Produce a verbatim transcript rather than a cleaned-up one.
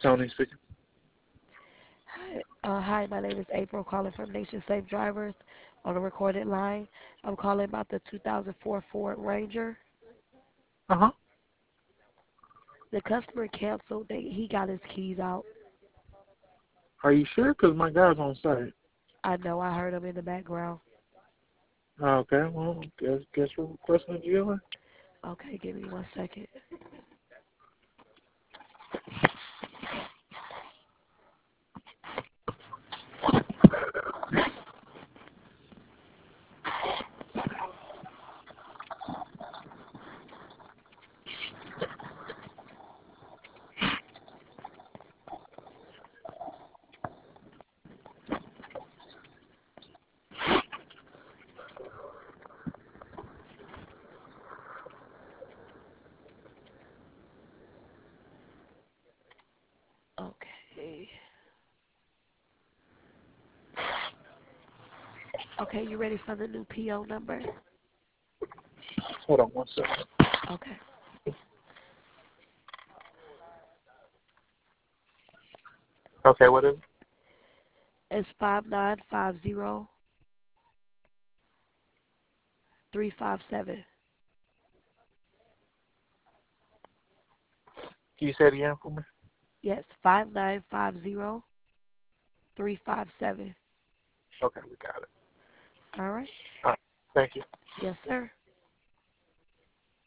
Tony speaking. Hi, uh, hi, my name is April, calling from Nation Safe Drivers on a recorded line. I'm calling about the two thousand four Ford Ranger. Uh huh. The customer canceled. They, he got his keys out. Are you sure? Because my guy's on site. I know I heard him in the background. Okay, well, guess, guess we're requesting a G L A. Okay, give me one second. Okay. Okay, you ready for the new P O number? Hold on one second. Okay. Okay, what is it? It's five nine five zero three five seven. Can you say it again for me? Yes, five nine five zero three five seven. Okay, we got it. All right. All right, thank you. Yes, sir.